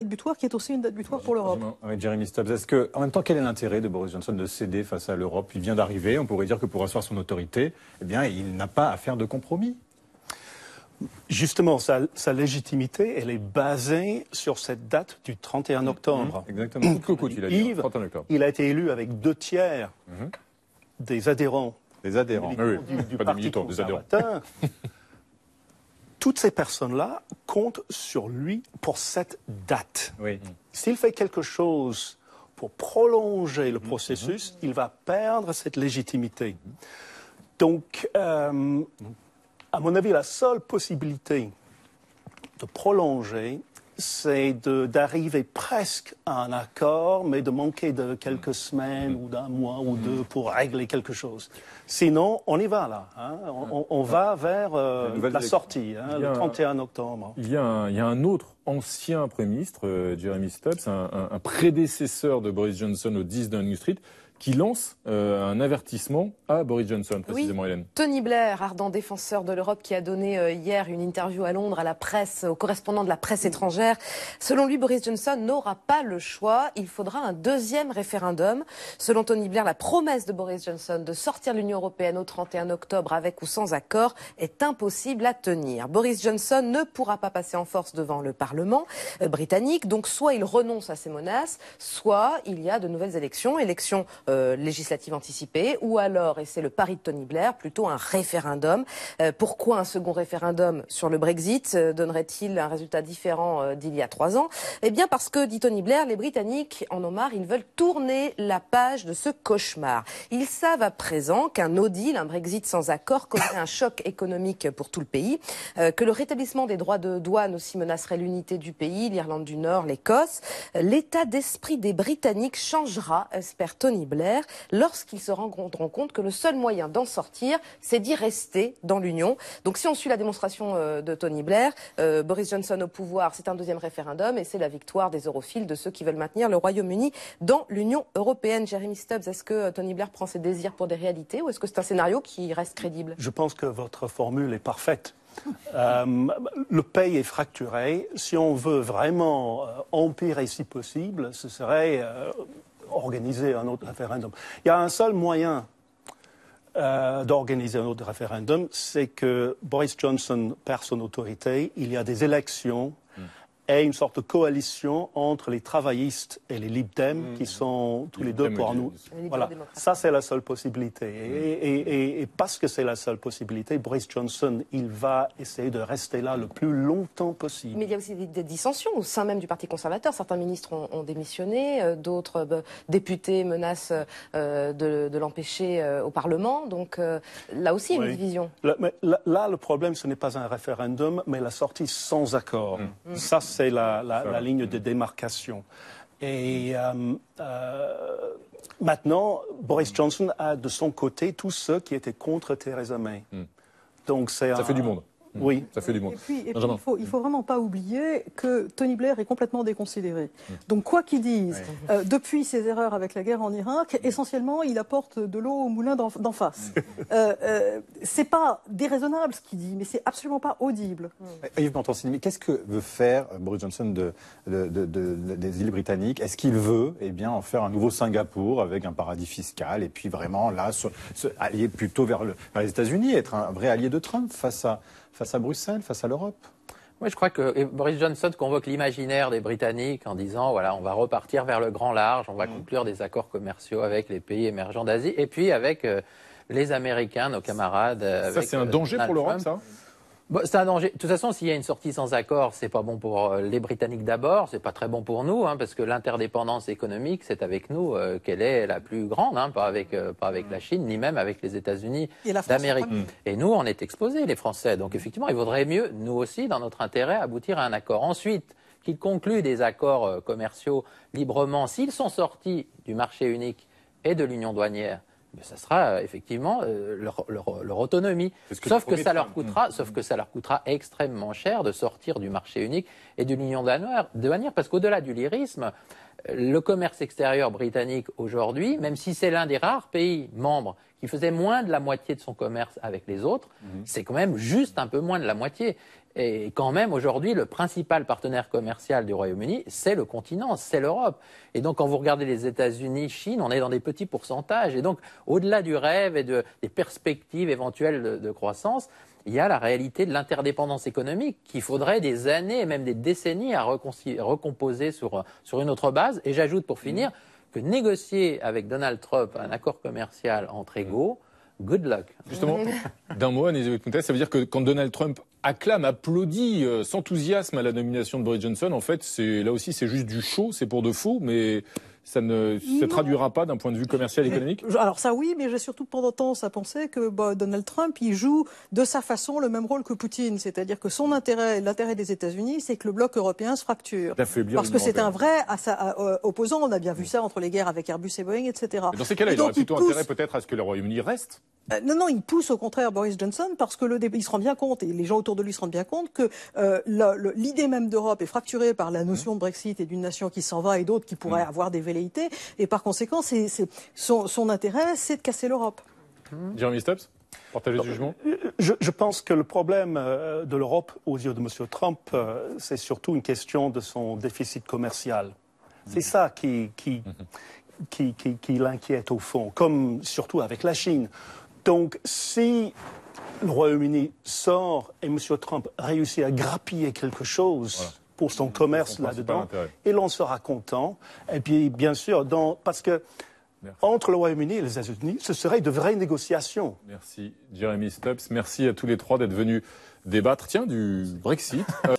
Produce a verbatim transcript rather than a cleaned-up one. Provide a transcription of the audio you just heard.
butoir qui est aussi une date butoir pour l'Europe. Oui, Jeremy Stubbs, est-ce que, en même temps, quel est l'intérêt de Boris Johnson de céder face à l'Europe? Il vient d'arriver, on pourrait dire que pour asseoir son autorité, eh bien, il n'a pas à faire de compromis. Justement, sa, sa légitimité, elle est basée sur cette date du trente et un octobre. Mmh, exactement. Coûte que coûte, il a dit. Yves, trente et un octobre. Il a été élu avec deux tiers mmh. des adhérents. Des adhérents, des oui, du, du pas Parti des militants, des adhérents. Toutes ces personnes-là comptent sur lui pour cette date. Oui. S'il fait quelque chose pour prolonger le mmh. processus, mmh. il va perdre cette légitimité. Mmh. Donc, euh, à mon avis, la seule possibilité de prolonger, c'est d'arriver presque à un accord, mais de manquer de quelques semaines ou d'un mois ou deux pour régler quelque chose. Sinon, on y va là. Hein. On, on va vers euh, la, la sortie, hein, le trente et un octobre. Il y a un, il y a un autre ancien Premier ministre, euh, Jeremy Stubbs, un, un, un prédécesseur de Boris Johnson au dix Downing Street, qui lance euh, un avertissement à Boris Johnson, précisément, oui. Hélène. Tony Blair, ardent défenseur de l'Europe, qui a donné euh, hier une interview à Londres à la presse, au correspondant de la presse étrangère. Selon lui, Boris Johnson n'aura pas le choix. Il faudra un deuxième référendum. Selon Tony Blair, la promesse de Boris Johnson de sortir de l'Union européenne au trente et un octobre avec ou sans accord est impossible à tenir. Boris Johnson ne pourra pas passer en force devant le Parlement euh, britannique. Donc, soit il renonce à ses menaces, soit il y a de nouvelles élections, élections Euh, législative anticipée, ou alors, et c'est le pari de Tony Blair, plutôt un référendum. Euh, pourquoi un second référendum sur le Brexit euh, donnerait-il un résultat différent euh, d'il y a trois ans? Eh bien parce que, dit Tony Blair, les Britanniques en ont marre, ils veulent tourner la page de ce cauchemar. Ils savent à présent qu'un no deal, un Brexit sans accord, causerait un choc économique pour tout le pays, euh, que le rétablissement des droits de douane aussi menacerait l'unité du pays, l'Irlande du Nord, l'Écosse. L'état d'esprit des Britanniques changera, espère Tony Blair, lorsqu'ils se rendront compte que le seul moyen d'en sortir, c'est d'y rester dans l'Union. Donc si on suit la démonstration euh, de Tony Blair, euh, Boris Johnson au pouvoir, c'est un deuxième référendum et c'est la victoire des europhiles, de ceux qui veulent maintenir le Royaume-Uni dans l'Union européenne. Jeremy Stubbs, est-ce que Tony Blair prend ses désirs pour des réalités ou est-ce que c'est un scénario qui reste crédible? Je pense que votre formule est parfaite. euh, le pays est fracturé. Si on veut vraiment euh, empirer si possible, ce serait... Euh, organiser un autre référendum. Il y a un seul moyen euh, d'organiser un autre référendum, c'est que Boris Johnson perd son autorité, il y a des élections mm. et une sorte de coalition entre les travaillistes et les Lib Dem, mm. qui sont tous les, les deux pour nous. Voilà. Ça, c'est la seule possibilité. Mm. Et, et, et, et parce que c'est la seule possibilité, Boris Johnson, il va essayer de rester là le plus longtemps possible. Mais il y a aussi des, des dissensions au sein même du Parti conservateur. Certains ministres ont, ont démissionné, euh, d'autres euh, députés menacent euh, de, de l'empêcher euh, au Parlement. Donc euh, là aussi, il y a oui. une division. Là, mais là, là, le problème, ce n'est pas un référendum, mais la sortie sans accord. Mm. Ça, c'est la, la, la ligne de démarcation. Et euh, euh, maintenant, Boris Johnson a de son côté tous ceux qui étaient contre Theresa May. Mm. Donc c'est ça un... fait du monde. Oui. Ça fait du monde. Et puis, et puis il faut, il faut vraiment pas oublier que Tony Blair est complètement déconsidéré. Mmh. Donc quoi qu'ils disent, oui. euh, depuis ses erreurs avec la guerre en Irak, essentiellement, il apporte de l'eau au moulin d'en face. Mmh. Euh, euh, c'est pas déraisonnable ce qu'il dit, mais c'est absolument pas audible. Mmh. Yves Montancini, qu'est-ce que veut faire Boris Johnson de, de, de, de, de, des îles britanniques? Est-ce qu'il veut eh bien, en faire un nouveau Singapour avec un paradis fiscal et puis vraiment là, se, se allier plutôt vers, le, vers les États-Unis, être un vrai allié de Trump face à face à Bruxelles, face à l'Europe? Moi, je crois que Boris Johnson convoque l'imaginaire des Britanniques en disant, voilà, on va repartir vers le grand large, on va mmh. conclure des accords commerciaux avec les pays émergents d'Asie, et puis avec euh, les Américains, nos camarades. Ça, avec, c'est un euh, danger Donald pour l'Europe, Trump. ça? Bon, c'est un danger. De toute façon, s'il y a une sortie sans accord, c'est pas bon pour les Britanniques d'abord, c'est pas très bon pour nous, hein, parce que l'interdépendance économique, c'est avec nous euh, qu'elle est la plus grande, hein, pas avec euh, pas avec la Chine, ni même avec les États-Unis d'Amérique. Et nous, on est exposés, les Français. Donc effectivement, il vaudrait mieux, nous aussi, dans notre intérêt, aboutir à un accord. Ensuite, qu'ils concluent des accords euh, commerciaux librement, s'ils sont sortis du marché unique et de l'union douanière. Mais ça sera euh, effectivement euh, leur, leur, leur autonomie. Que sauf que ça leur coûtera, mmh. sauf que ça leur coûtera extrêmement cher de sortir du marché unique et de l'union douanière, parce qu'au-delà du lyrisme, le commerce extérieur britannique aujourd'hui, même si c'est l'un des rares pays membres qui faisait moins de la moitié de son commerce avec les autres, mmh. c'est quand même juste un peu moins de la moitié. Et quand même, aujourd'hui, le principal partenaire commercial du Royaume-Uni, c'est le continent, c'est l'Europe. Et donc, quand vous regardez les États-Unis, Chine, on est dans des petits pourcentages. Et donc, au-delà du rêve et de, des perspectives éventuelles de, de croissance, il y a la réalité de l'interdépendance économique qu'il faudrait des années et même des décennies à recomposer sur, sur une autre base. Et j'ajoute, pour finir, que négocier avec Donald Trump un accord commercial entre égaux, good luck. Justement, d'un mot, Agnès Westmouth, ça veut dire que quand Donald Trump acclame, applaudit, euh, s'enthousiasme à la nomination de Boris Johnson, en fait, c'est là aussi, c'est juste du show, c'est pour de faux, mais ça ne se traduira pas d'un point de vue commercial et économique? Alors ça oui, mais j'ai surtout pendant tendance à penser que bah, Donald Trump, il joue de sa façon le même rôle que Poutine, c'est-à-dire que son intérêt, l'intérêt des États-Unis, c'est que le bloc européen se fracture. Parce que c'est un vrai à sa, à, euh, opposant, on a bien vu ça entre les guerres avec Airbus et Boeing, et cetera. Mais dans ces cas-là, il aurait plutôt pousse... intérêt peut-être à ce que le Royaume-Uni reste. Euh, non, non, il pousse au contraire Boris Johnson parce que le, il se rend bien compte, et les gens autour de lui se rendent bien compte, que euh, l'idée même d'Europe est fracturée par la notion de Brexit et d'une nation qui s'en va et d'autres qui pourraient mmh. avoir des velléités. Et par conséquent, c'est, c'est, son, son intérêt, c'est de casser l'Europe. Mmh. Jeremy Stubbs, partagez ce jugement. Je, je pense que le problème de l'Europe, aux yeux de M. Trump, c'est surtout une question de son déficit commercial. Mmh. C'est ça qui, qui, mmh. qui, qui, qui l'inquiète au fond, comme surtout avec la Chine. Donc, si le Royaume-Uni sort et M. Trump réussit à grappiller quelque chose voilà. pour son commerce là-dedans, et l'on sera content. Et puis, bien sûr, dans, parce que Merci. Entre le Royaume-Uni et les États-Unis, ce serait de vraies négociations. Merci, Jeremy Stubbs. Merci à tous les trois d'être venus débattre, tiens, du Brexit.